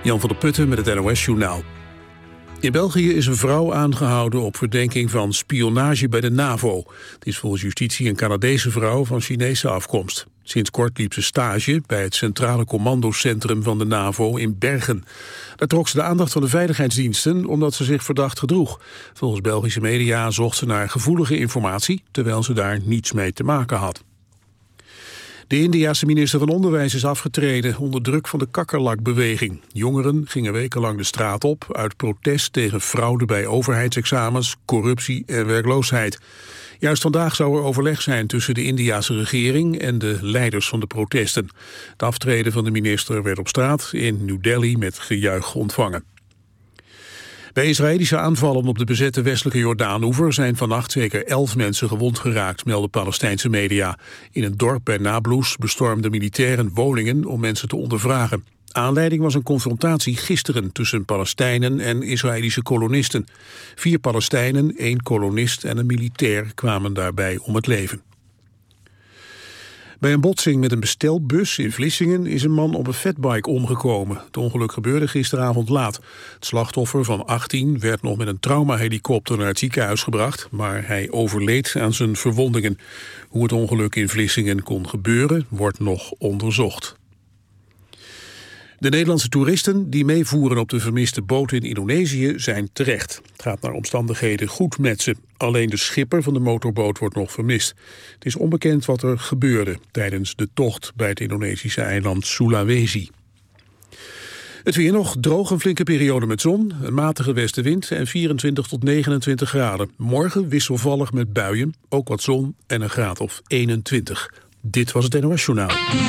Jan van der Putten met het NOS-journaal. In België is een vrouw aangehouden op verdenking van spionage bij de NAVO. Het is volgens justitie een Canadese vrouw van Chinese afkomst. Sinds kort liep ze stage bij het Centrale Commandocentrum van de NAVO in Bergen. Daar trok ze de aandacht van de veiligheidsdiensten omdat ze zich verdacht gedroeg. Volgens Belgische media zocht ze naar gevoelige informatie, terwijl ze daar niets mee te maken had. De Indiase minister van Onderwijs is afgetreden onder druk van de kakkerlakbeweging. Jongeren gingen wekenlang de straat op uit protest tegen fraude bij overheidsexamens, corruptie en werkloosheid. Juist vandaag zou er overleg zijn tussen de Indiase regering en de leiders van de protesten. Het aftreden van de minister werd op straat in New Delhi met gejuich ontvangen. Bij Israëlische aanvallen op de bezette westelijke Jordaanoever zijn vannacht zeker 11 mensen gewond geraakt, melden Palestijnse media. In een dorp bij Nablus bestormden militairen woningen om mensen te ondervragen. Aanleiding was een confrontatie gisteren tussen Palestijnen en Israëlische kolonisten. 4 Palestijnen, 1 kolonist en een militair kwamen daarbij om het leven. Bij een botsing met een bestelbus in Vlissingen is een man op een fatbike omgekomen. Het ongeluk gebeurde gisteravond laat. Het slachtoffer van 18 werd nog met een traumahelikopter naar het ziekenhuis gebracht, maar hij overleed aan zijn verwondingen. Hoe het ongeluk in Vlissingen kon gebeuren, wordt nog onderzocht. De Nederlandse toeristen die meevoeren op de vermiste boot in Indonesië zijn terecht. Het gaat naar omstandigheden goed met ze. Alleen de schipper van de motorboot wordt nog vermist. Het is onbekend wat er gebeurde tijdens de tocht bij het Indonesische eiland Sulawesi. Het weer nog, droog, een flinke periode met zon, een matige westenwind en 24 tot 29 graden. Morgen wisselvallig met buien, ook wat zon en een graad of 21. Dit was het NOS Journaal.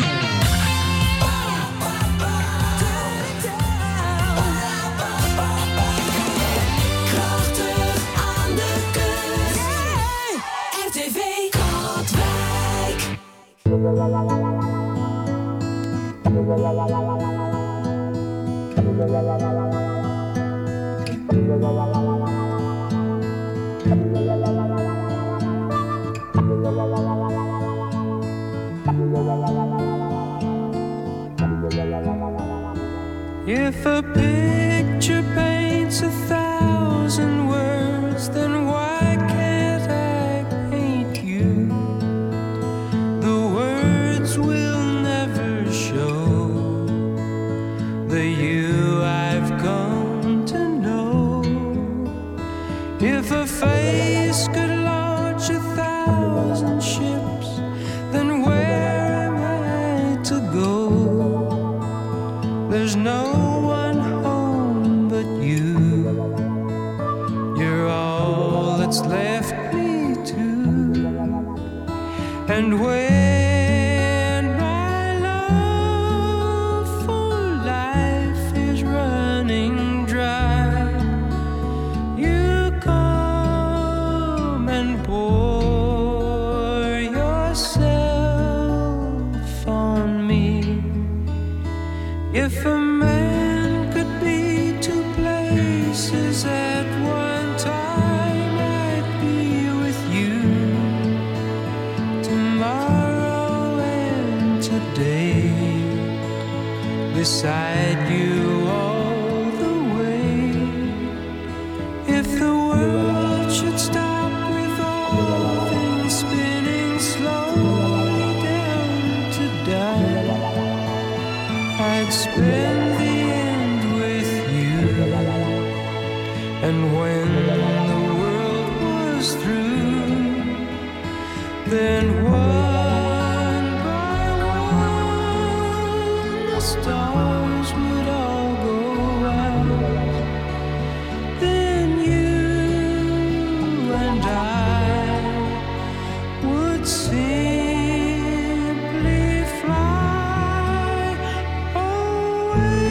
If a picture paints 1,000 words, then why can't I paint you? The words will never show the you I've come to know. If a face could launch 1,000 ships, then where am I to go? There's no one home but you. You're all that's left me to. And when my love for life is running dry, you come and pour yourself on me. If a man could be 2 places at one time, I'd be with you tomorrow and today, beside you all the way. If the world should stop with all things spinning slowly down to die, I'd spend the end with you. And when the world was through, then one by one the stars would all go out. Then you and I would simply fly away.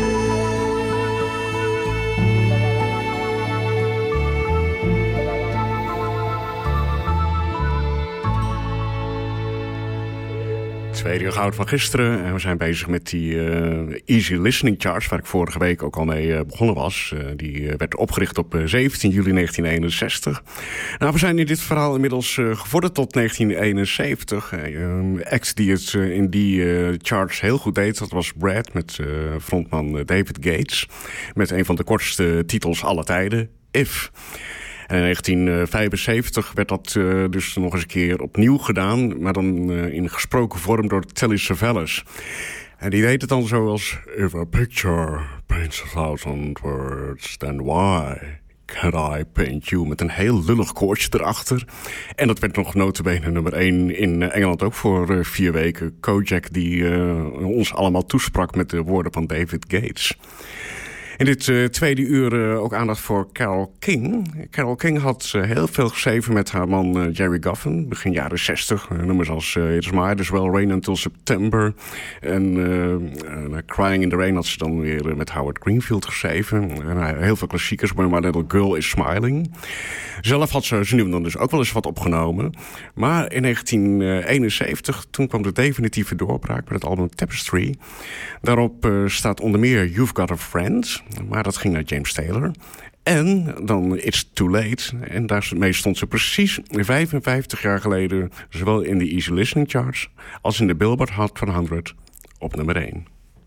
Tweede uur goud van gisteren. En we zijn bezig met die Easy Listening Charts, waar ik vorige week ook al mee begonnen was. Die werd opgericht op 17 juli 1961. Nou, we zijn in dit verhaal inmiddels gevorderd tot 1971. Act die het in die charts heel goed deed, dat was Brad met frontman David Gates. Met een van de kortste titels aller tijden, If. En in 1975 werd dat dus nog eens een keer opnieuw gedaan, maar dan in gesproken vorm door Telly Savalas. En die deed het dan zoals: If a picture paints 1,000 words, then why can't I paint you? Met een heel lullig koortje erachter. En dat werd nog nota bene nummer 1 in Engeland ook voor 4 weken. Kojak die ons allemaal toesprak met de woorden van David Gates. In dit tweede uur ook aandacht voor Carole King. Carole King had heel veel geschreven met haar man Jerry Goffin. Begin jaren 60. Nummers als It's My As Well Rain Until September. En Crying in the Rain had ze dan weer met Howard Greenfield geschreven. En heel veel klassiekers. My Little Girl is Smiling. Zelf had ze nu en dan dus ook wel eens wat opgenomen. Maar in 1971, toen kwam de definitieve doorbraak met het album Tapestry. Daarop staat onder meer You've Got a Friend. Maar dat ging naar James Taylor. En dan It's Too Late. En daarmee stond ze precies 55 jaar geleden, zowel in de Easy Listening Charts als in de Billboard Hot 100 op nummer 1.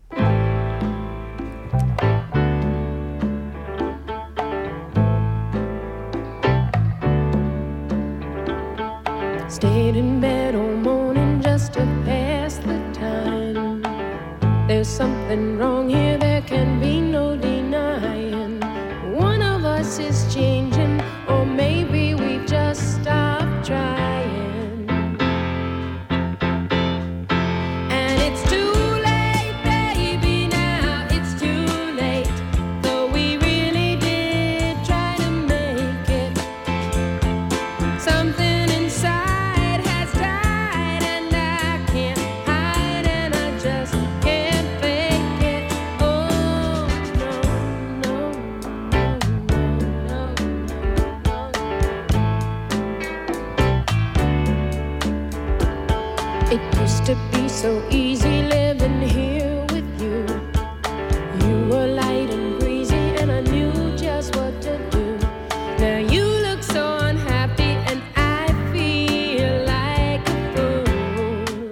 Stayed in bed all morning just to pass the time. There's something wrong here, there can be no denying. One of us is changing, or maybe we've just stopped trying. And it's too late, baby, now it's too late. Though we really did try to make it. Something inside has died, and I can't hide, and I just can't fake it. Oh, no, no, no, no, no, no. It used to be so easy living here with you. You were light and breezy, and I knew just what to do. Now you look so unhappy, and I feel like a fool.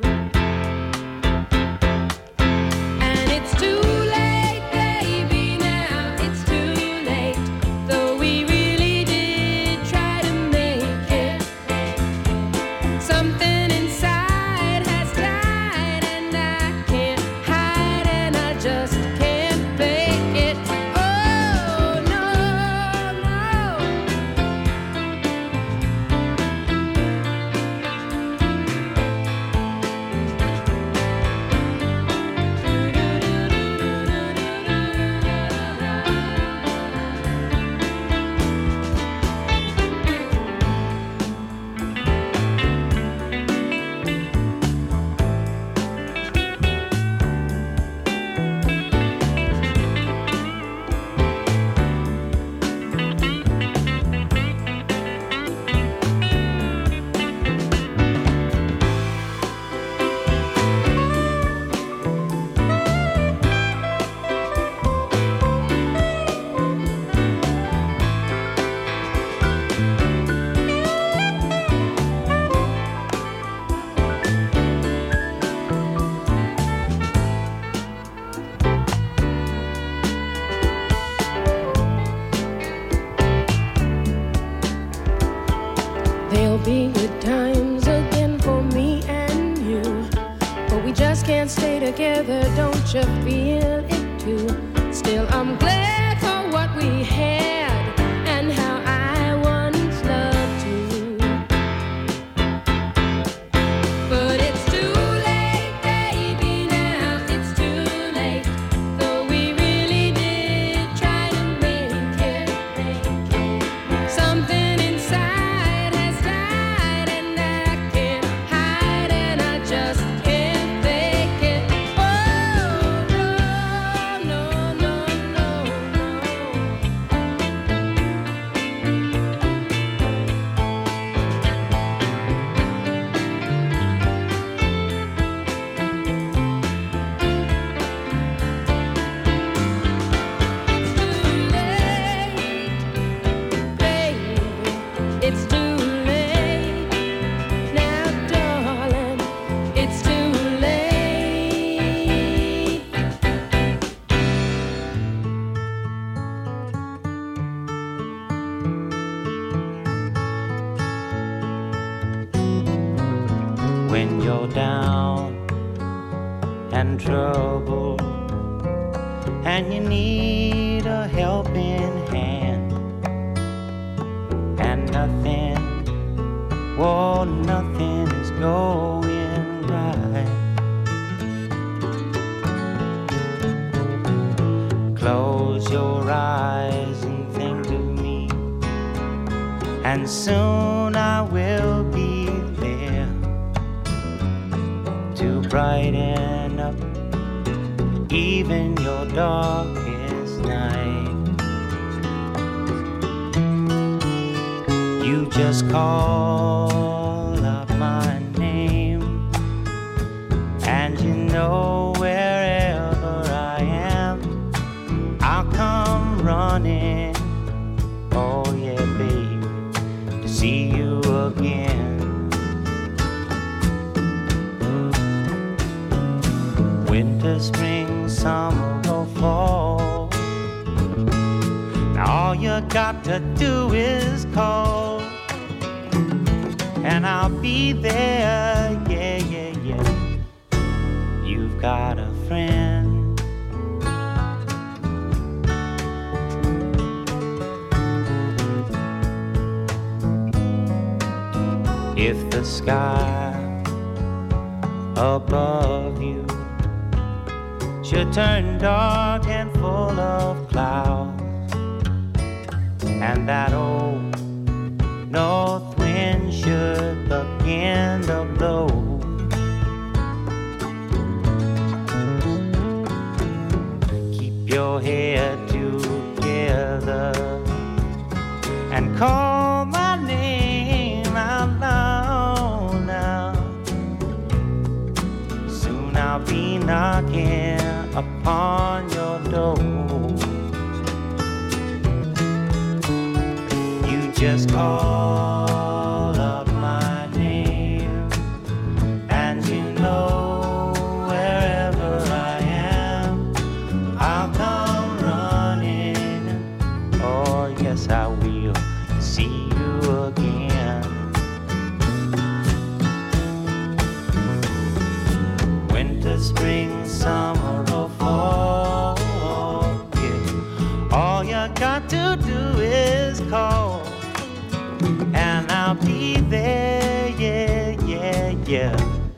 And it's too late, baby, now it's too late. Though we really did try to make it. Something inside has died, and I can't hide, and I just can't fake it. Oh, no, no. There'll be good times again for me and you, but we just can't stay together, don't you feel it too? Still, I'm glad for what we had and how I once loved you. But it's too late, baby, now it's too late. Though we really did try to make it. Something inside has died, and I can't hide, and I just can't fake it. Oh, no, no, no, no. you're down and troubled, and you need a helping hand, and nothing, well, nothing is going right. Close your eyes and think of me, and soon I will be there to brighten up even your darkest night. You just call out my name, and you know wherever I am, I'll come running. Oh yeah, baby, to see you again. Winter, spring, summer or fall, now all you got to do is call, and I'll be there, yeah, yeah, yeah. You've got a friend. If the sky above you should turn dark and full of clouds, and that old north wind should begin to blow, keep your head together and call my name out loud now. Soon I'll be knocking upon your door. You just call up my name, and you know wherever I am, I'll come running. Oh yes, I will see you again. Winter, spring, summer or fall, yeah. All you got to do is call, and I'll be there, yeah, yeah, yeah.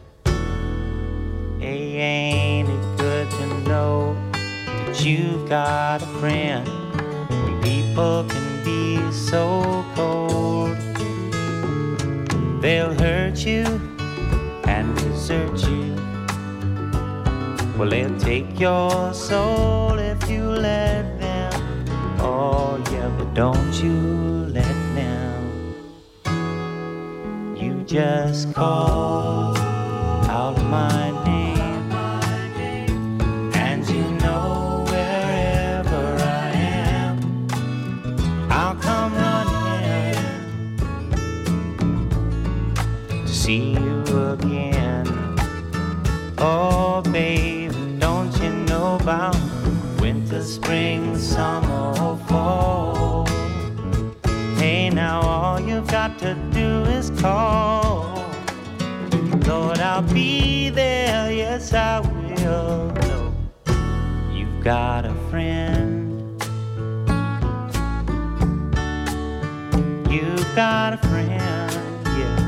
Hey, ain't it good to know that you've got a friend when people can be so cold? They'll hurt you and desert you. Well, they'll take your soul if you let them. Oh yeah, but don't you let them. You just call out my name, and you know wherever I am, I'll come running to see you again. Oh baby, don't you know about winter, spring, summer or fall? Hey, now all you've got to do is call. Lord, I'll be there, yes I will. No, you've got a friend. You've got a friend, yeah.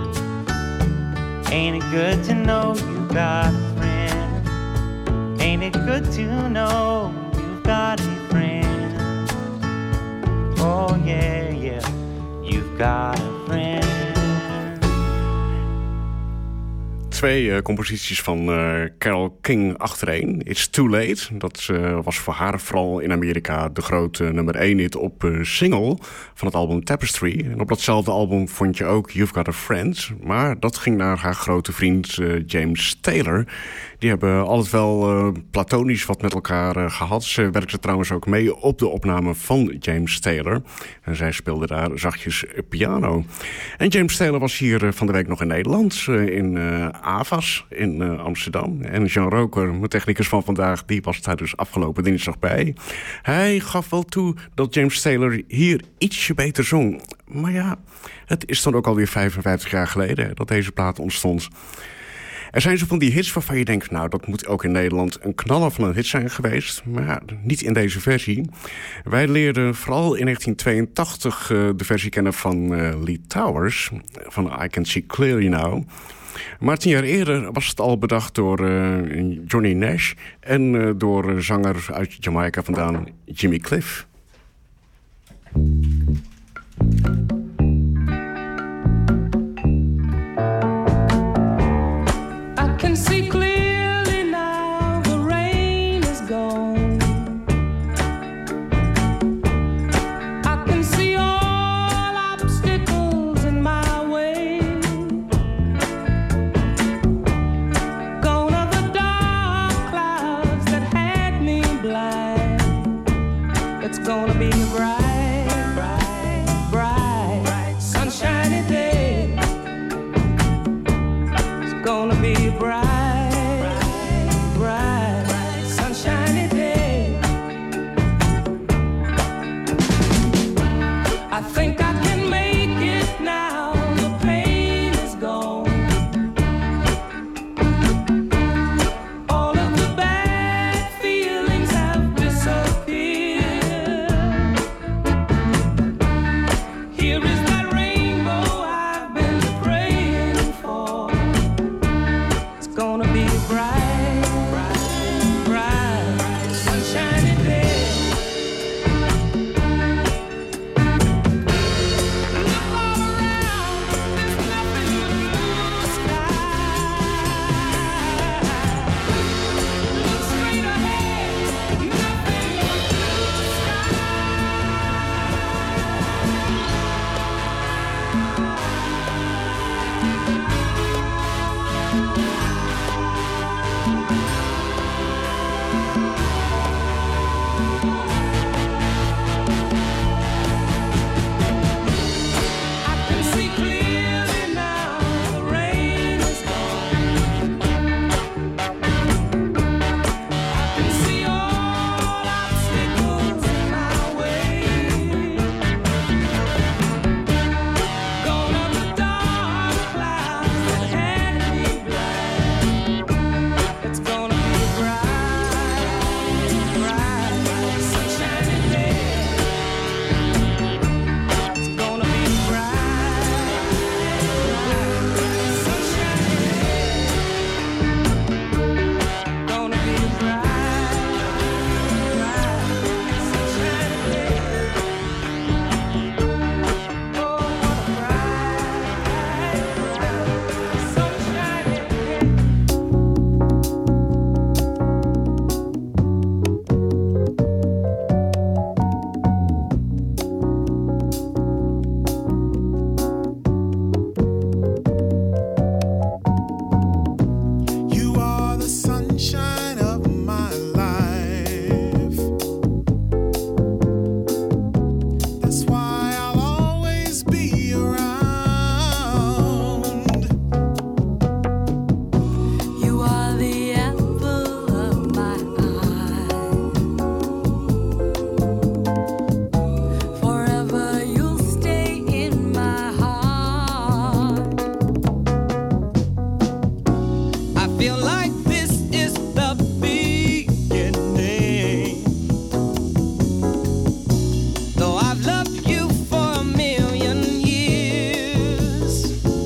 Ain't it good to know you've got a friend? Ain't it good to know you've got a friend? Oh yeah, yeah, you've got a friend. Twee composities van Carole King achtereen. It's Too Late. Dat was voor haar vooral in Amerika de grote nummer 1 hit op single van het album Tapestry. En op datzelfde album vond je ook You've Got a Friend. Maar dat ging naar haar grote vriend James Taylor. Die hebben altijd wel platonisch wat met elkaar gehad. Ze werkte trouwens ook mee op de opname van James Taylor. En zij speelde daar zachtjes piano. En James Taylor was hier van de week nog in Nederland. In Avas in Amsterdam. En Jean Roker, mijn technicus van vandaag, die was daar dus afgelopen dinsdag bij. Hij gaf wel toe dat James Taylor hier ietsje beter zong. Maar ja, het is dan ook alweer 55 jaar geleden dat deze plaat ontstond. Er zijn zo van die hits waarvan je denkt, nou, dat moet ook in Nederland een knaller van een hit zijn geweest. Maar ja, niet in deze versie. Wij leerden vooral in 1982 de versie kennen van Lee Towers, van I Can See Clearly Now. Maar 10 jaar eerder was het al bedacht door Johnny Nash en door zanger uit Jamaica vandaan, Jimmy Cliff. I can see clearly now the rain is gone. I can see all obstacles in my way. Gone are the dark clouds that had me blind. It's gonna be a bright, bright, bright, sunshiny day. It's gonna be a bright, bright, sunshiny day. I think I can make it now. The pain is gone. All of the bad feelings have disappeared. Here is that rainbow I've been praying for. It's gonna be a bright, bright, bright, sunshiny day. Look all around, there's nothing but blue sky. Look straight ahead, nothing but blue sky. I can see clearly now the rain is gone. I can see all obstacles in my way. Gone are the dark clouds that had me blind. It's gonna be a bright, bright, sunshiny day. It's gonna be a bright, bright, sunshiny day. Gonna be a bright, bright, sunshiny day. Oh, what a bright, bright, sunshiny day. You are the sunshine of my life. That's why I'll always be around. You are the apple of my eye. Forever you'll stay in my heart. I feel like this is the beginning. Though I've loved you for a million years.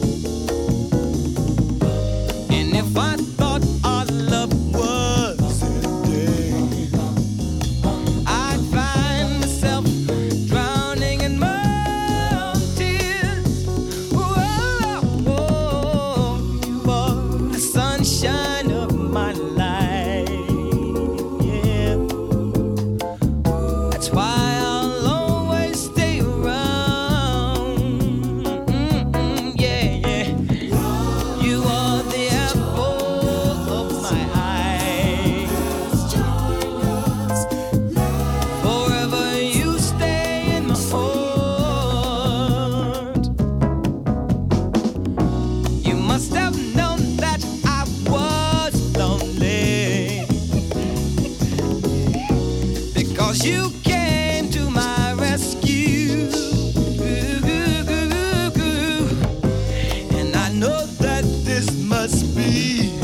And if I thought our love was ending, I'd find myself drowning in my tears. Whoa, whoa, you are the sunshine of my life. Yeah, that's why I'll always stay around. Yeah, yeah. You are the apple of my eye. Forever you stay in my heart. You must have known that I was lonely, because you came to my rescue. And I know that this must be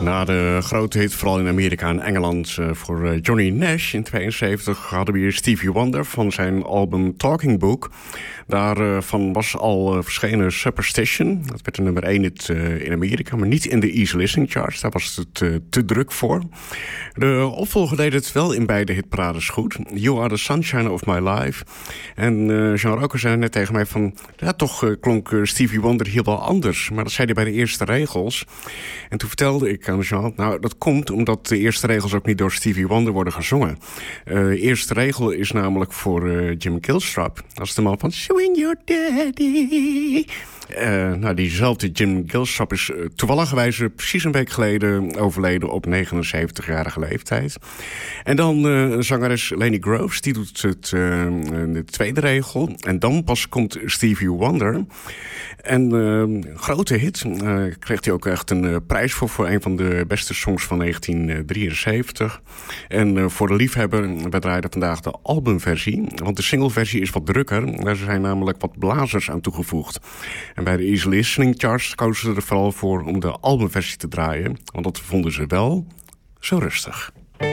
Na de grote hit, vooral in Amerika en Engeland, voor Johnny Nash in 1972... hadden we hier Stevie Wonder van zijn album Talking Book. Daarvan was al verschenen Superstition. Dat werd de nummer 1 hit in Amerika, maar niet in de Easy Listening Charts. Daar was het te druk voor. De opvolger deed het wel in beide hitparades goed. You Are the Sunshine of My Life. En Jean Roker zei net tegen mij van... ja, toch klonk Stevie Wonder hier wel anders. Maar dat zei hij bij de eerste regels. En toen vertelde ik aan Jean... nou, dat komt omdat de eerste regels ook niet door Stevie Wonder worden gezongen. De eerste regel is namelijk voor Jim Gilstrap. Dat is de man van Swing Your Daddy. Diezelfde Jim Gilstrap is toevalligerwijze precies een week geleden overleden op 79-jarige leeftijd. En dan zangeres Lenny Groves, die doet het de tweede regel. En dan pas komt Stevie Wonder. En grote hit. Kreeg hij ook echt een prijs voor een van de beste songs van 1973. En voor de liefhebber, we draaien vandaag de albumversie. Want de singleversie is wat drukker. Daar zijn namelijk wat blazers aan toegevoegd. En bij de Easy Listening Charts kozen ze er vooral voor om de albumversie te draaien. Want dat vonden ze wel zo rustig.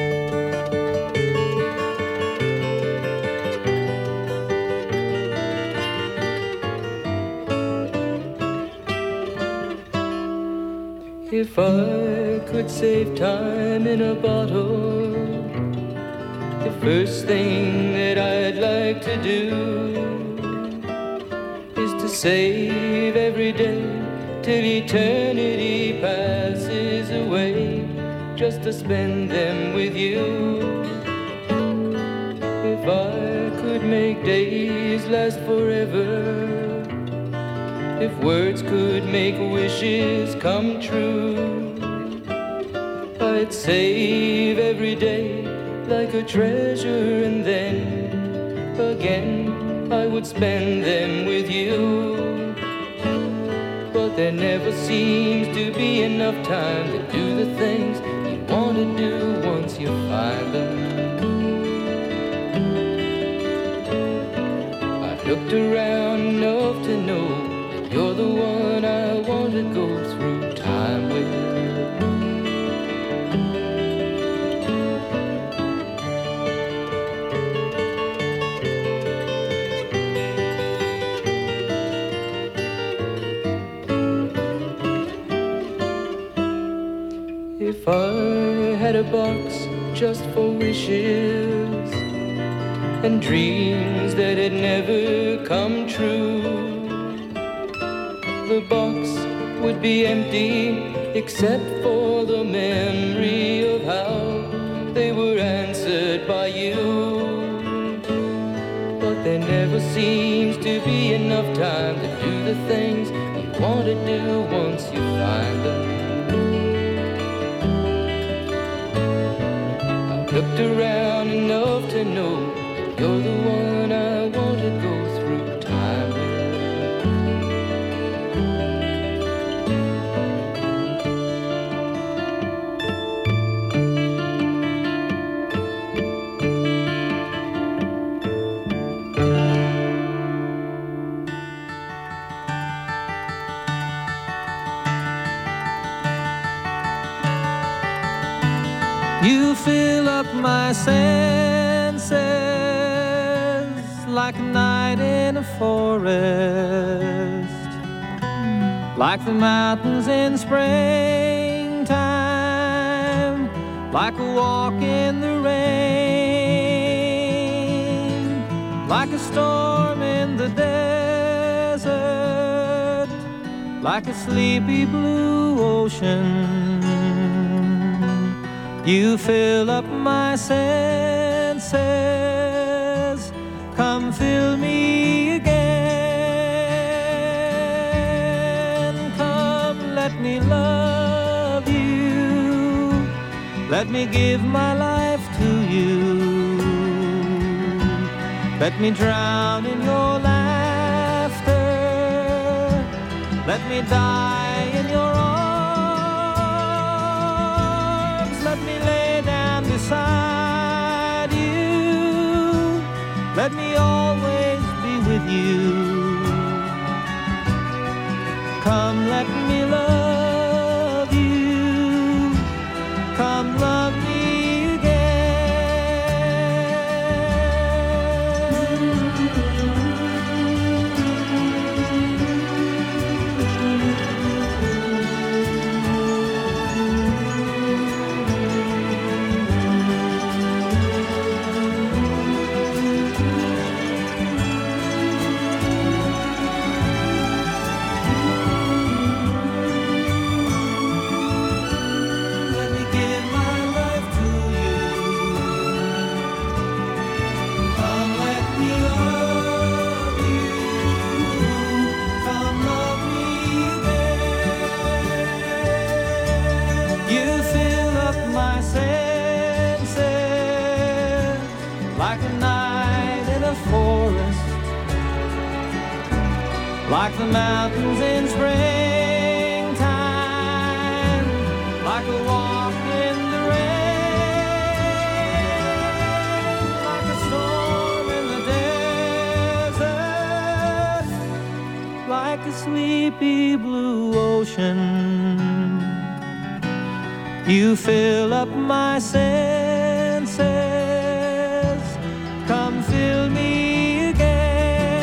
If I could save time in a bottle, the first thing that I'd like to do is to save every day till eternity passes away, just to spend them with you. If I could make days last forever, if words could make wishes come true, I'd save every day like a treasure, and then again I would spend them with you. But there never seems to be enough time to do the things you want to do once you find them. I've looked around enough to know you're the one I want to go through time with. If I had a box just for wishes and dreams that had never come true, the box would be empty except for the memory of how they were answered by you. But there never seems to be enough time to do the things you want to do once you find them. I've looked around enough to know that you're the one I want to go through time with. You fill up my senses like a night in a forest, like the mountains in springtime, like a walk in the rain, like a storm in the desert, like a sleepy blue ocean. You fill up my senses, come fill me again. Come, let me love you, let me give my life to you. Let me drown in your laughter, let me die in your arms. Let me lay down beside you, let me always be with you. Come, let me love you, like the mountains in springtime, like a walk in the rain, like a storm in the desert, like a sleepy blue ocean. You fill up my senses, come fill me again.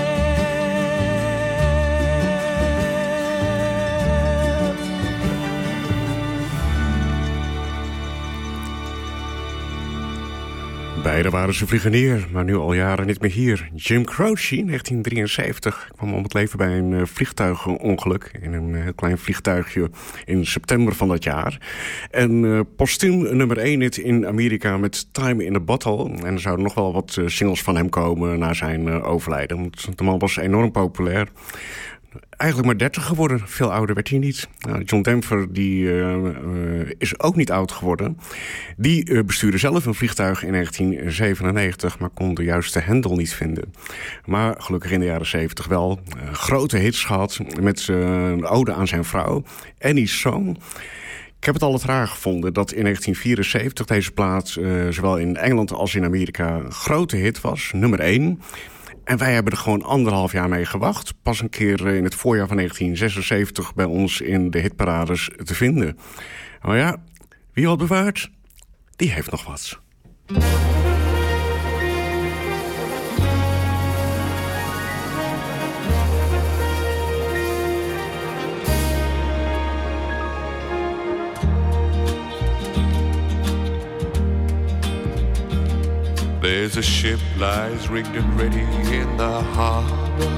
Beiden waren ze vliegen neer, maar nu al jaren niet meer hier. Jim Croce, 1973, kwam om het leven bij een vliegtuigongeluk. In een heel klein vliegtuigje in september van dat jaar. En postuum nummer 1 hit in Amerika met Time in a Bottle. En er zouden nog wel wat singles van hem komen na zijn overlijden. Want de man was enorm populair. Eigenlijk maar 30 geworden. Veel ouder werd hij niet. John Denver die, is ook niet oud geworden. Die bestuurde zelf een vliegtuig in 1997... maar kon de juiste hendel niet vinden. Maar gelukkig in de jaren 70 wel. Grote hits gehad met een ode aan zijn vrouw. Annie's Song. Ik heb het altijd raar gevonden dat in 1974 deze plaat... zowel in Engeland als in Amerika een grote hit was. Nummer 1... En wij hebben er gewoon 1,5 jaar mee gewacht. Pas een keer in het voorjaar van 1976 bij ons in de hitparades te vinden. Maar ja, wie wat bewaart, die heeft nog wat. There's a ship lies rigged and ready in the harbor.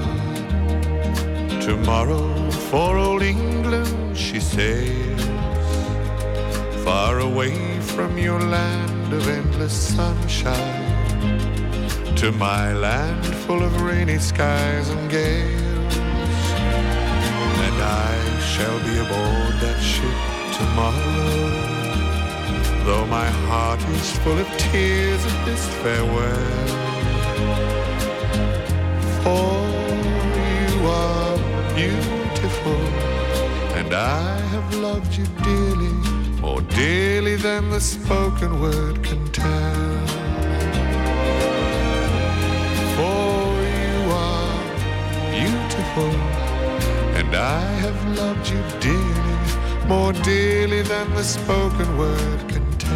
Tomorrow for old England she sails, far away from your land of endless sunshine, to my land full of rainy skies and gales. And I shall be aboard that ship tomorrow, though my heart is full of tears at this farewell. For you are beautiful, and I have loved you dearly, more dearly than the spoken word can tell. For you are beautiful, and I have loved you dearly, more dearly than the spoken word can tell.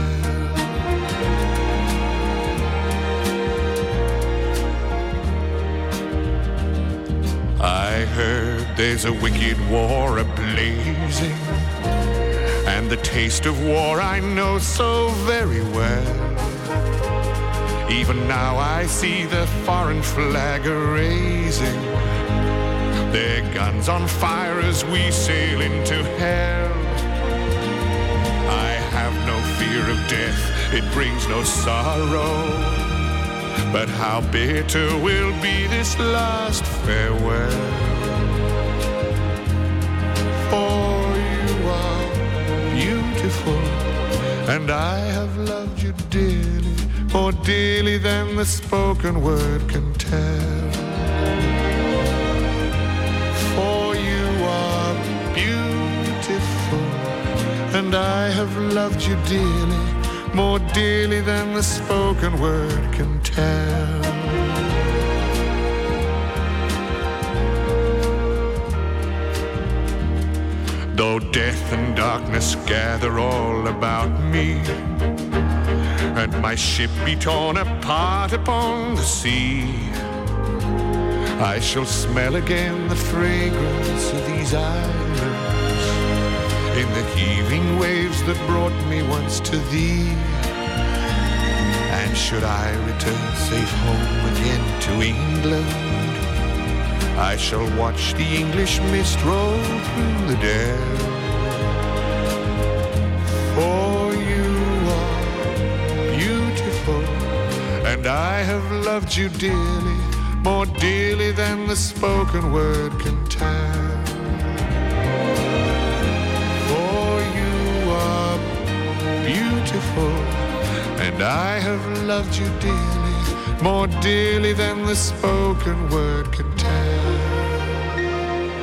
I heard there's a wicked war a-blazing, and the taste of war I know so very well. Even now I see the foreign flag a-raising, their guns on fire as we sail into hell. I have no fear of death, it brings no sorrow, but how bitter will be this last farewell. For you are beautiful, and I have loved you dearly, more dearly than the spoken word can tell. For you are beautiful, and I have loved you dearly, more dearly than the spoken word can tell. Though death and darkness gather all about me, and my ship be torn apart upon the sea, I shall smell again the fragrance of these islands, in the heaving waves that brought me once to thee. And should I return safe home again to England, I shall watch the English mist roll through the dell. For you are beautiful, and I have loved you dearly, more dearly than the spoken word can tell. For you are beautiful, and I have loved you dearly, more dearly than the spoken word can tell.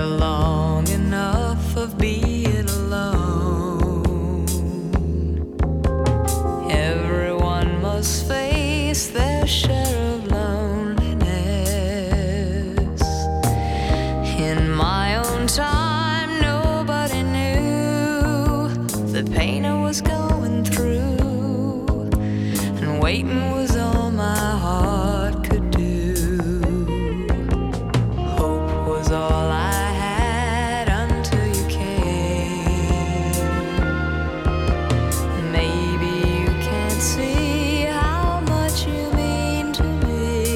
long enough of being alone. Everyone must face their share of loneliness. In my own time, nobody knew the pain I was going through, and waiting was all my heart could do. Hope was all I had until you came. Maybe you can't see how much you mean to me.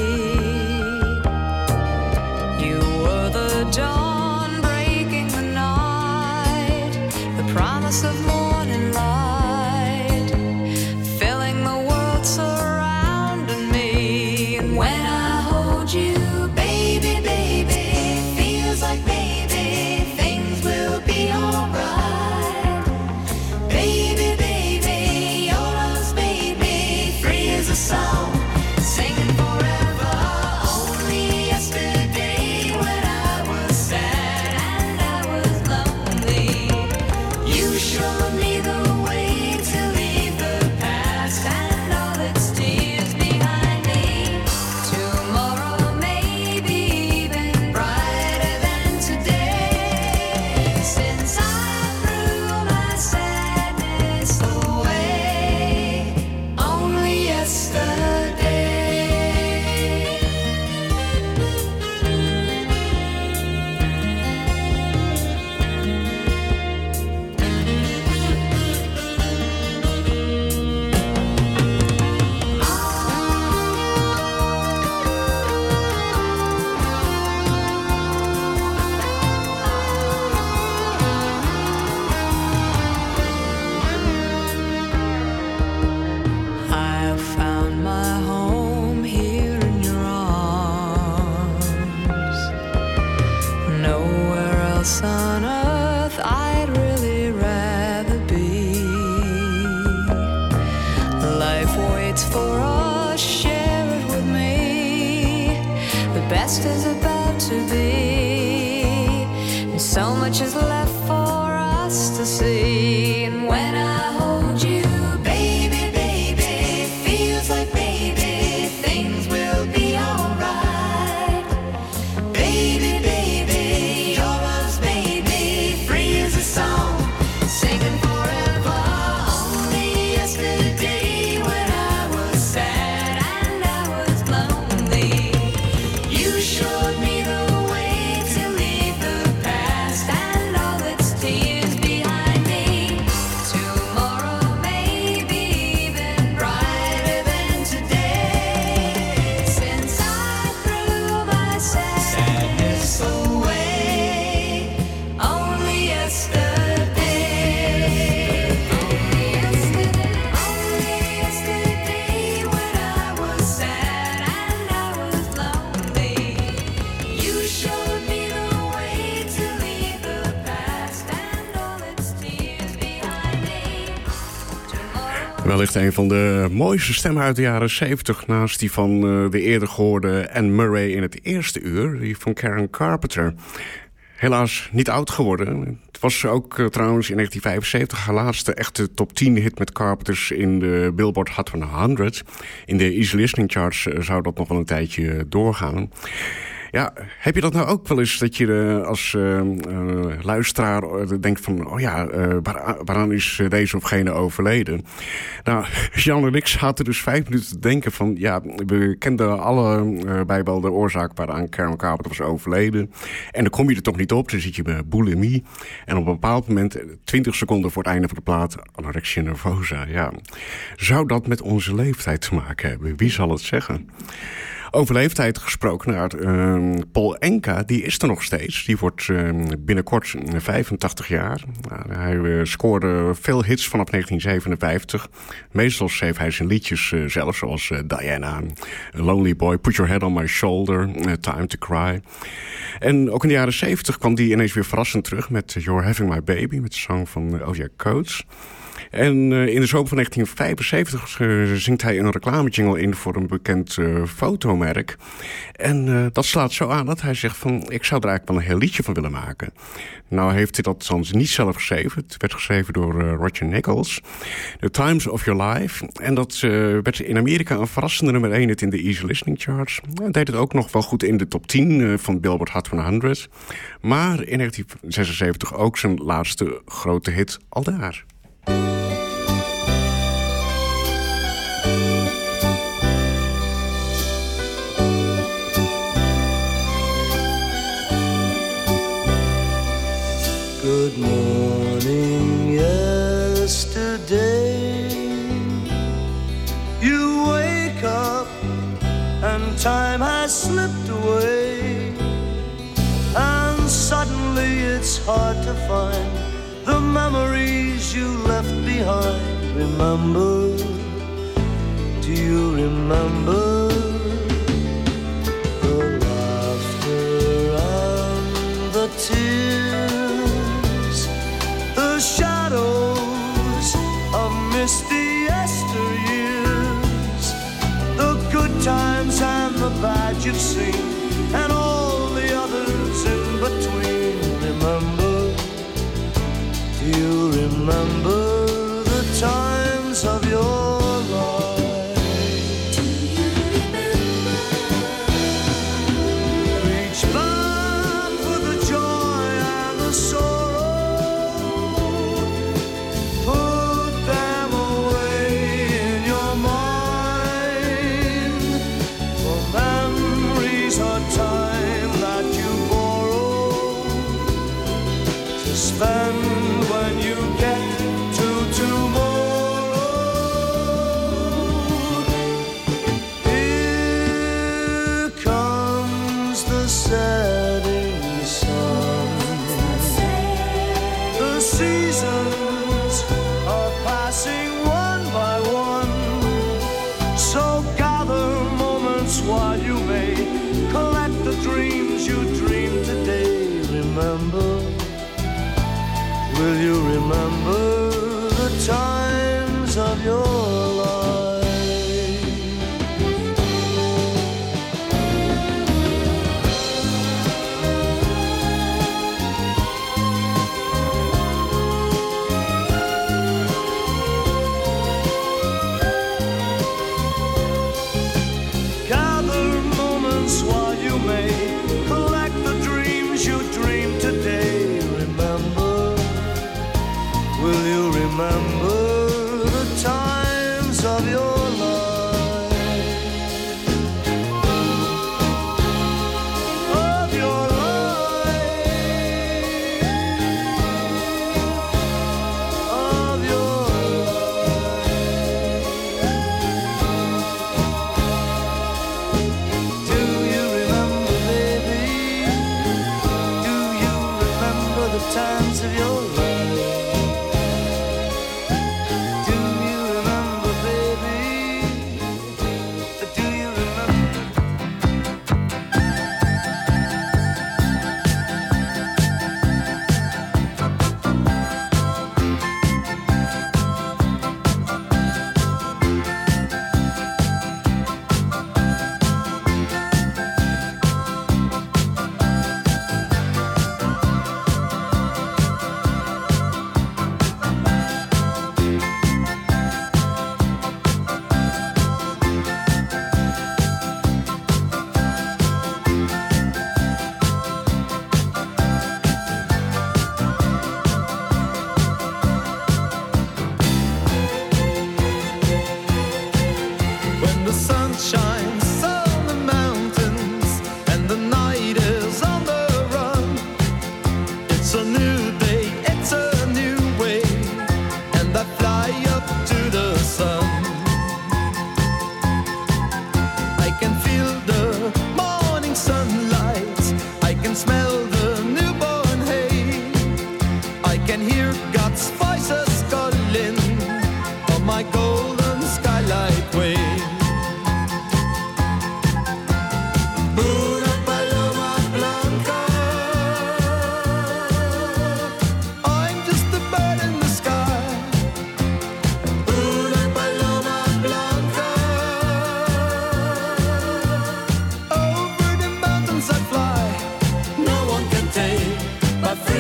You were the dawn breaking the night, the promise of morning light, filling the world surrounding me. And when I hold you, baby, baby, feels like maybe things will be alright. Baby, baby, your love's made me free as a song, singing forever. Only yesterday when I was sad and I was lonely, you showed me the way to leave the past and all its tears behind me. Tomorrow may be even brighter than today, since I threw my sadness away only yesterday. I have found my home here in your arms. Nowhere else on earth I'd really rather be. Life waits for us, share it with me. The best is about to be, and so much is left for us to see. And when I hold you, baby, baby, feels like maybe things will be alright. Baby, baby, your love's made me free as a song, singing forever. Only yesterday when I was sad and I was lonely, you showed me the way to leave the past and all its tears behind me. Tomorrow may be even brighter than today, since I threw my sadness away only yesterday. Only yesterday when I was sad and I was lonely, you showed me the way to leave the past and all its tears behind me. Tomorrow. Wellicht een van de mooiste stemmen uit de jaren 70... naast die van de eerder gehoorde Anne Murray in het eerste uur... die van Karen Carpenter. Helaas niet oud geworden. Het was ook trouwens in 1975 haar laatste echte top 10 hit met Carpenters... in de Billboard Hot 100. In de Easy Listening Charts zou dat nog wel een tijdje doorgaan. Ja, heb je dat nou ook wel eens dat je als luisteraar denkt van... oh ja, waaraan is deze of gene overleden? Nou, Jan en ik zaten dus 5 minuten te denken van... ja, we kenden alle bijbel de oorzaak waaraan Karen Carpenter was overleden. En dan kom je er toch niet op, dan zit je met bulimie. En op een bepaald moment, 20 seconden voor het einde van de plaat... anorexia nervosa, ja. Zou dat met onze leeftijd te maken hebben? Wie zal het zeggen? Over leeftijd gesproken, Paul Anka, die is er nog steeds. Die wordt binnenkort 85 jaar. Hij scoorde veel hits vanaf 1957. Meestal schreef hij zijn liedjes zelf, zoals Diana, Lonely Boy, Put Your Head on My Shoulder, Time to Cry. En ook in de jaren 70 kwam die ineens weer verrassend terug met You're Having My Baby, met de zang van Olivia Coates. En in de zomer van 1975 zingt hij een reclamejingle in voor een bekend fotomerk. En dat slaat zo aan dat hij zegt van, ik zou er eigenlijk wel een heel liedje van willen maken. Nou heeft hij dat soms niet zelf geschreven. Het werd geschreven door Roger Nichols. The Times of Your Life. En dat werd in Amerika een verrassende nummer 1 in de Easy Listening Charts. Hij deed het ook nog wel goed in de top 10 van Billboard Hot 100. Maar in 1976 ook zijn laatste grote hit aldaar. Good morning, yesterday. You wake up and time has slipped away, and suddenly it's hard to find the memories you left behind. Remember, do you remember the laughter and the tears, the shadows of misty yesteryears, the good times and the bad you've seen, and all the others in between? Remember, do you remember the times of your life? Do you remember? Reach back for the joy and the sorrow, put them away in your mind, for memories are time that you borrow to spend when you get to tomorrow. Here comes the setting sun. The seasons are passing one by one, so gather moments while you may collect the dreams you dreamed today. Remember, will you remember the times of your life? Gather moments while you may collect the dreams you dreamed today. Remember, will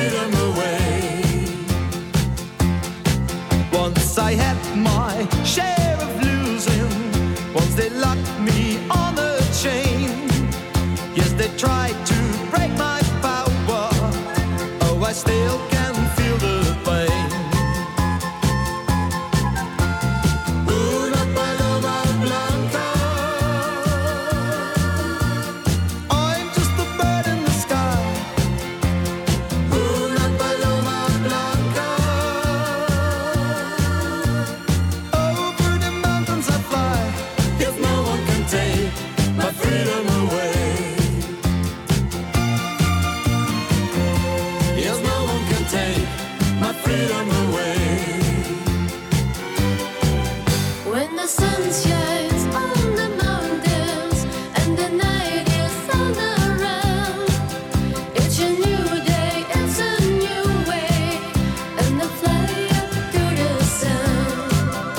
freedom away. Once I had my share of losing. Once they locked me on a chain. Yes, they tried to break my power. Oh, I still can feel the pain. Una paloma blanca. I'm just a bird in the sky. Una paloma blanca. Over the mountains I fly. Yes, no one can take my freedom away. Yes, no one can take my freedom away. When the sun shines on the mountains and the night is all around, it's a new day, it's a new way, and I fly up to the sound.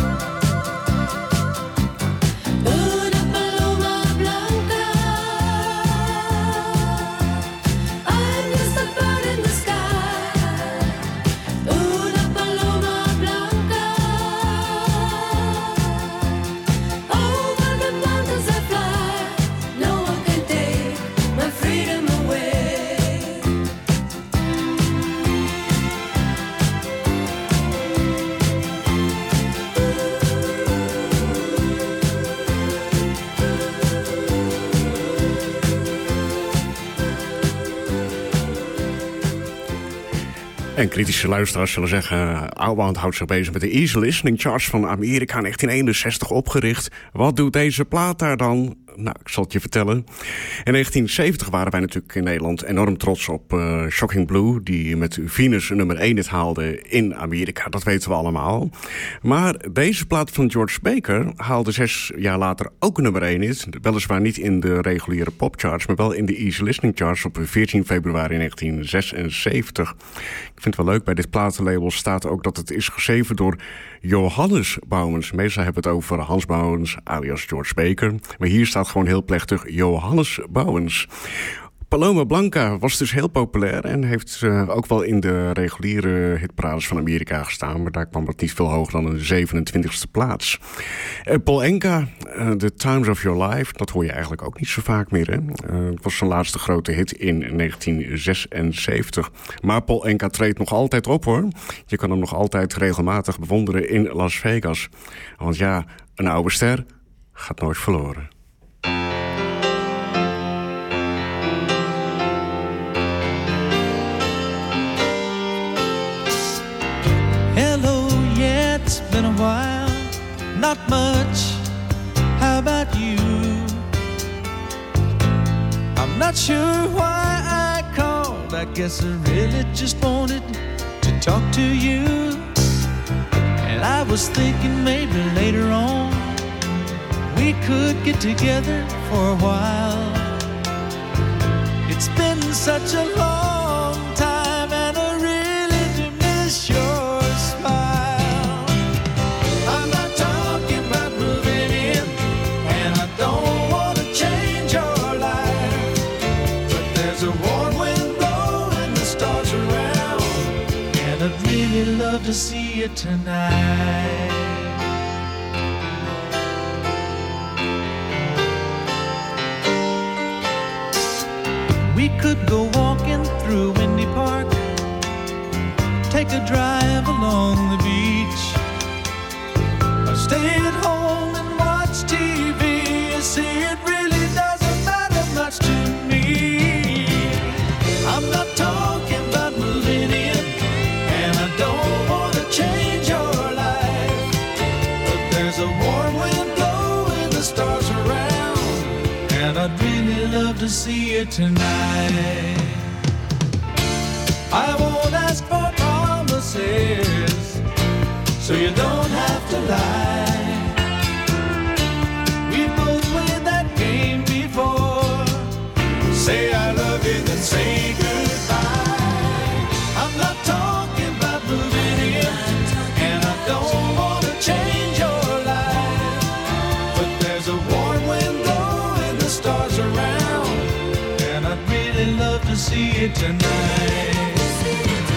Una paloma blanca. I'm just a bird in the sky. Una paloma blanca. Over the mountains I fly. No one can take my freedom away. En kritische luisteraars zullen zeggen... Ouwand houdt zich bezig met de Easy Listening Charts van Amerika 1961 opgericht. Wat doet deze plaat daar dan? Nou, ik zal het je vertellen. In 1970 waren wij natuurlijk in Nederland enorm trots op Shocking Blue... die met Venus nummer 1 het haalde in Amerika. Dat weten we allemaal. Maar deze plaat van George Baker haalde 6 jaar later ook een nummer 1 hit. Weliswaar niet in de reguliere popcharts... maar wel in de Easy Listening Charts op 14 februari 1976. Ik vind het wel leuk, bij dit platenlabel staat ook dat het is geschreven door Johannes Bouwens. Meestal hebben we het over Hans Bouwens, alias George Baker. Maar hier staat gewoon heel plechtig Johannes Bouwens. Paloma Blanca was dus heel populair en heeft ook wel in de reguliere hitparades van Amerika gestaan. Maar daar kwam het niet veel hoger dan een 27e plaats. Paul Enka, The Times of Your Life, dat hoor je eigenlijk ook niet zo vaak meer. Hè? Het was zijn laatste grote hit in 1976. Maar Paul Enka treedt nog altijd op, hoor. Je kan hem nog altijd regelmatig bewonderen in Las Vegas. Want ja, een oude ster gaat nooit verloren. Hello, yeah, it's been a while. Not much. How about you? I'm not sure why I called. I guess I really just wanted to talk to you. And I was thinking maybe later on we could get together for a while. It's been such a long time and I really do miss your smile. I'm not talking about moving in and I don't want to change your life, but there's a warm wind blowing the stars around and I'd really love to see you tonight. We could go walking through Windy Park, take a drive along the beach, or stay at home and watch TV. You see, it really doesn't matter much to me. I'm not talking about moving in, and I don't want to change your life, but there's a warm wind blowing the stars around, and I'd really love to see you tonight. I won't ask for promises, so you don't have to lie. We both played that game before. Say I love you, then say goodbye. I'm not talking about moving in, and I don't want to change your life, but there's a warm wind blowing the stars around, and I'd really love to see you tonight.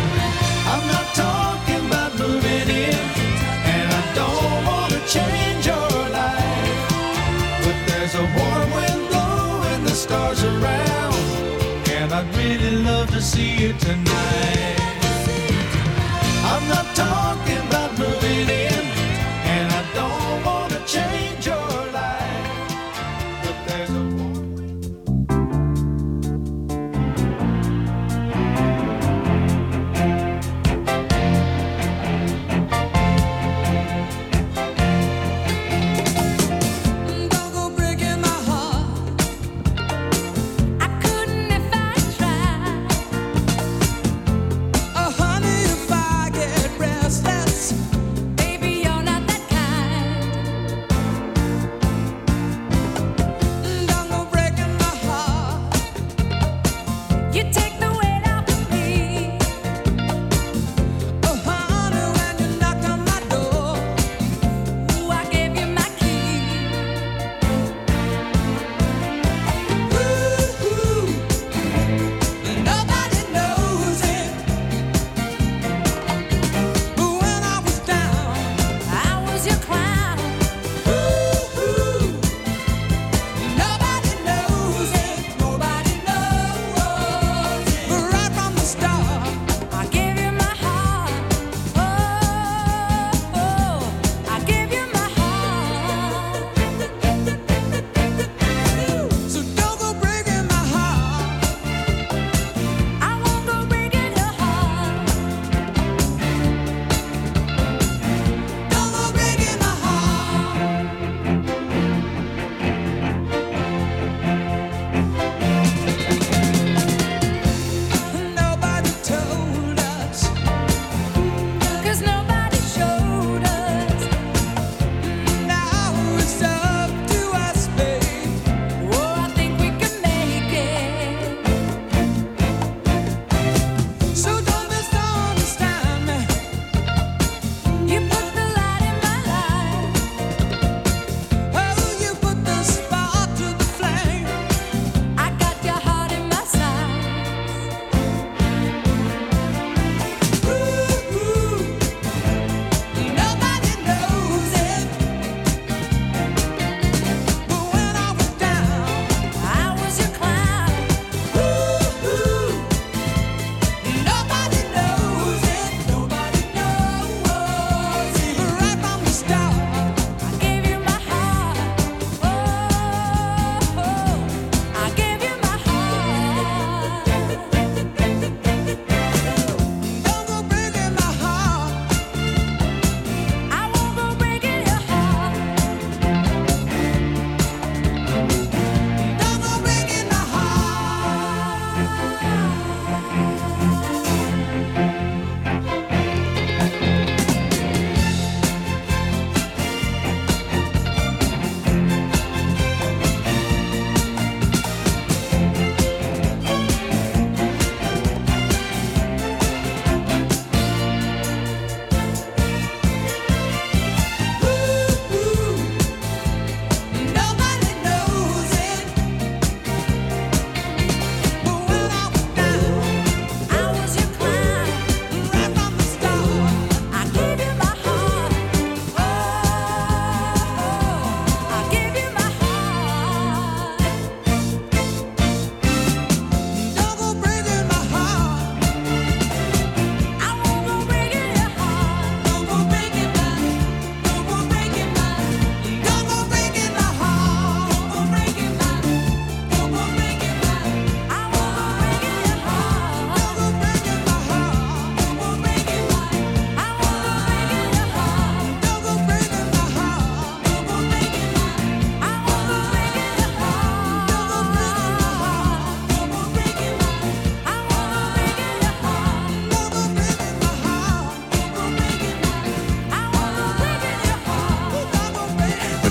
I'm not talking about moving in, and I don't want to change your life. But there's a warm wind blowing the stars around, and I'd really love to see you tonight. I'm not talking about moving in, and I don't want to change your life. But there's a warm wind. Don't go breaking my heart. I couldn't if I tried. Oh, honey, if I get restless, baby, you're not that kind. Don't go breaking my heart. You take the weight off of me. Oh, honey, when you knocked on my door, ooh, I gave you my key. Ooh, nobody knows it. But when I was down, I was your clown. Ooh, nobody knows it. Nobody knows.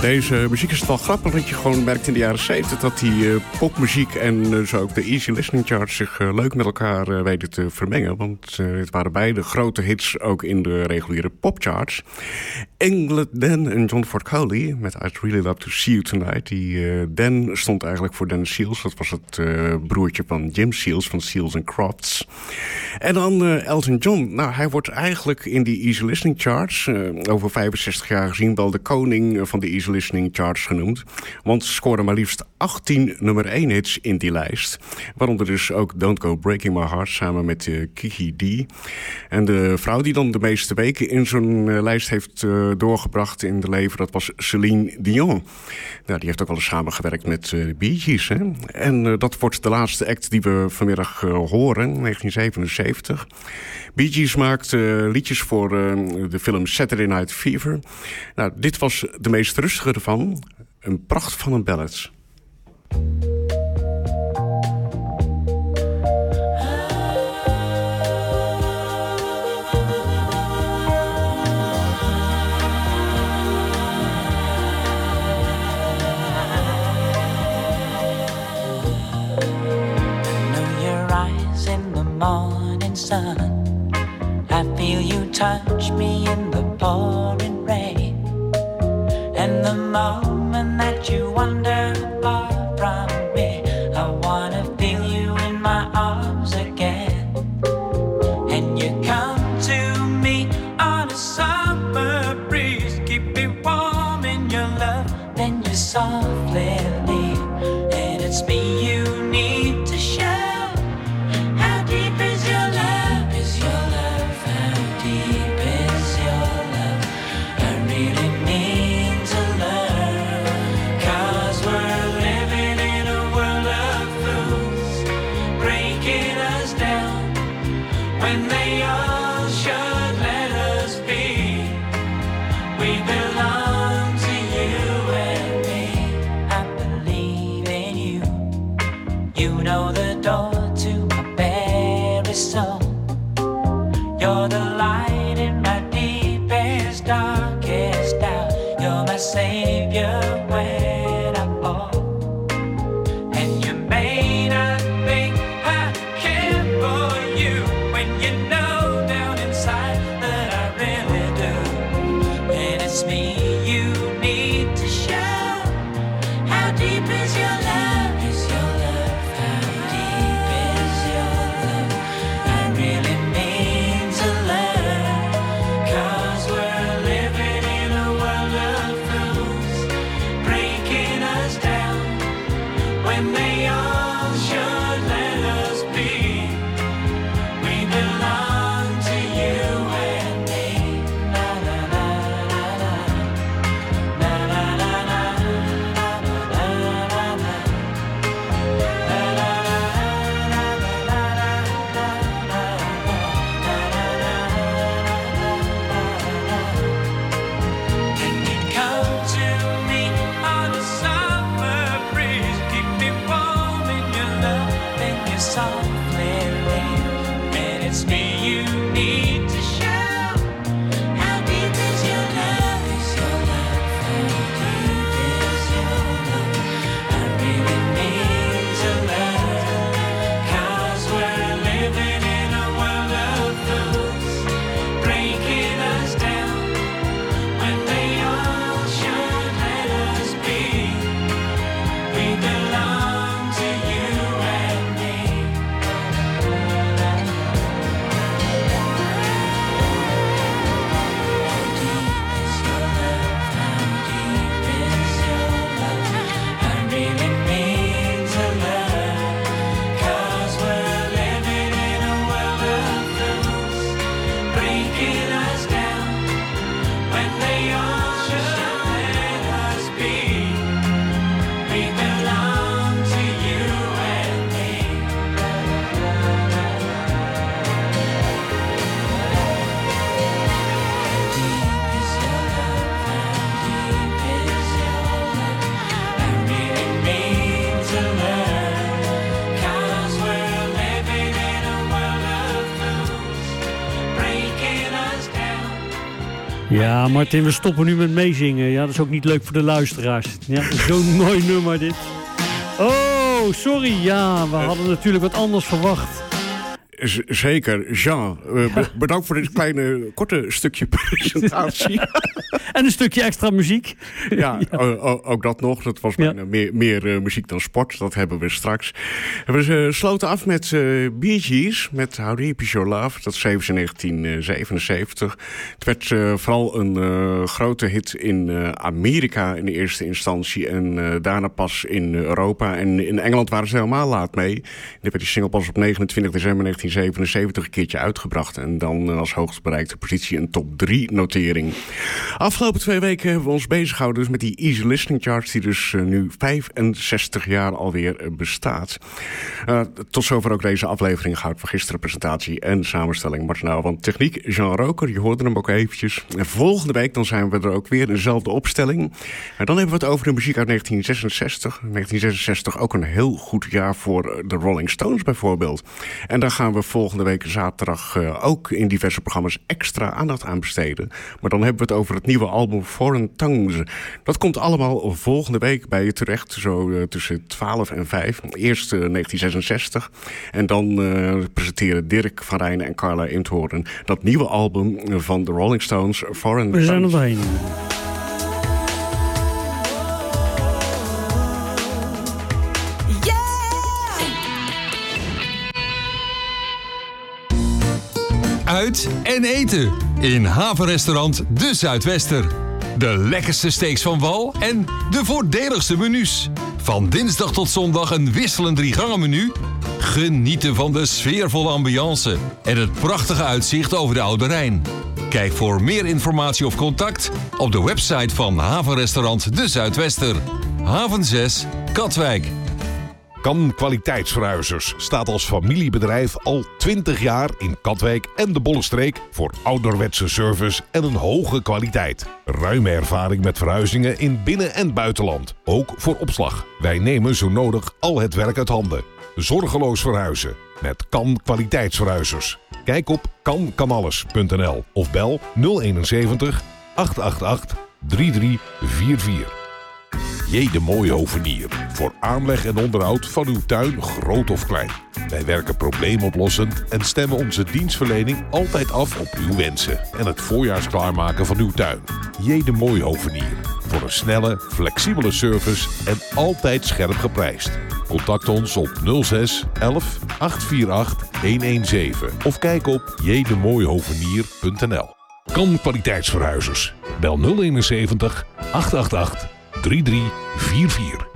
deze muziek is het wel grappig dat je gewoon merkt in de jaren 70 dat die popmuziek en zo ook de easy listening charts zich leuk met elkaar weten te vermengen. Want het waren beide grote hits ook in de reguliere popcharts. England Dan en John Ford Cowley met I'd Really Love to See You Tonight. Die Dan stond eigenlijk voor Dennis Seals. Dat was het broertje van Jim Seals van Seals & Crofts. En dan Elton John. Nou, hij wordt eigenlijk in die easy listening charts over 65 jaar gezien wel de koning van de easy listening charts genoemd. Want ze scoren maar liefst 18 nummer 1 hits in die lijst. Waaronder dus ook Don't Go Breaking My Heart samen met Kiki D. En de vrouw die dan de meeste weken in zo'n lijst heeft doorgebracht in de leven, dat was Celine Dion. Nou, die heeft ook wel eens samengewerkt met de Bee Gees. Hè? En dat wordt de laatste act die we vanmiddag horen, 1977. Bee Gees maakt liedjes voor de film Saturday Night Fever. Nou, dit was de meest rustige ervan. Een pracht van een ballad. Morning sun, I feel you touch me in the pouring rain, and the moment that you wander far from me, I wanna feel you in my arms again. And you come to me on a summer breeze, keep me warm in your love, then you softly leave, and it's me you need to show. You're the light in my deepest, darkest doubt. You're my savior when I fall. And you may not think I care for you when you know down inside that I really do. And it's me you need to show. How deep is your love? Is your love? How deep is your love? I really mean to learn, 'cause we're living in a world of fools, breaking us down when they all should let us be. We belong to you and me. Na na na na na, na na na na, na na na na. Can you come to me on a summer breeze, keep me warm in your love, then you softly leave, and it's me you need to show. How deep is your love? Is your love? How deep is your love? I really need to learn, 'cause we're living in a world of fools, breaking us down when they all should let us be. We belong to you and me. How deep is your love? How deep is your love? I really mean to learn, 'cause we're living in a Ja, Martin, we stoppen nu met meezingen. Ja, dat is ook niet leuk voor de luisteraars. Ja, zo'n mooi nummer dit. Oh, sorry. Ja, we hadden natuurlijk wat anders verwacht. Zeker, Jean. Bedankt voor dit kleine, korte stukje presentatie. En een stukje extra muziek. Ja, ook dat nog. Dat was bijna meer muziek dan sport. Dat hebben we straks. We sloten af met Bee Gees, met How Deep Is Your Love. Dat schreven ze in 1977. Het werd vooral een grote hit in Amerika in de eerste instantie. En daarna pas in Europa. En in Engeland waren ze helemaal laat mee. Dit werd die single pas op 29 december 1977 een keertje uitgebracht. En dan als hoogst bereikte positie een top 3 notering. Afgelopen 2 weken hebben we ons bezig gehouden dus met die Easy Listening Charts, die dus nu 65 jaar alweer bestaat. Tot zover ook deze aflevering gehouden van gisteren, presentatie en samenstelling. Martin van Techniek, Jean Roker, je hoorde hem ook eventjes. En volgende week dan zijn we er ook weer, dezelfde opstelling. En dan hebben we het over de muziek uit 1966. 1966 ook een heel goed jaar voor de Rolling Stones bijvoorbeeld. En daar gaan we volgende week zaterdag ook in diverse programma's extra aandacht aan besteden. Maar dan hebben we het over het nieuwe album Foreign Tongues. Dat komt allemaal volgende week bij je terecht, zo tussen 12 en 5. Eerst 1966. En dan presenteren Dirk van Rijn en Carla Intoren dat nieuwe album van de Rolling Stones, Foreign Tongues. We zijn erbij. Uit en eten in havenrestaurant De Zuidwester. De lekkerste steaks van wal en de voordeligste menus. Van dinsdag tot zondag een wisselend 3-gangen-menu. Genieten van de sfeervolle ambiance en het prachtige uitzicht over de Oude Rijn. Kijk voor meer informatie of contact op de website van havenrestaurant De Zuidwester. Haven 6, Katwijk. Kan Kwaliteitsverhuizers staat als familiebedrijf al 20 jaar in Katwijk en de Bollenstreek voor ouderwetse service en een hoge kwaliteit. Ruime ervaring met verhuizingen in binnen- en buitenland. Ook voor opslag. Wij nemen zo nodig al het werk uit handen. Zorgeloos verhuizen met Kan Kwaliteitsverhuizers. Kijk op kankanalles.nl of bel 071 888 3344. J. de Mooihovenier. Voor aanleg en onderhoud van uw tuin, groot of klein. Wij werken probleemoplossend en stemmen onze dienstverlening altijd af op uw wensen en het voorjaarsklaarmaken van uw tuin. J. de Mooihovenier. Voor een snelle, flexibele service en altijd scherp geprijsd. Contact ons op 06 11 848 117 of kijk op jdemooihovenier.nl. Kan Kwaliteitsverhuizers. Bel 071 888 3344.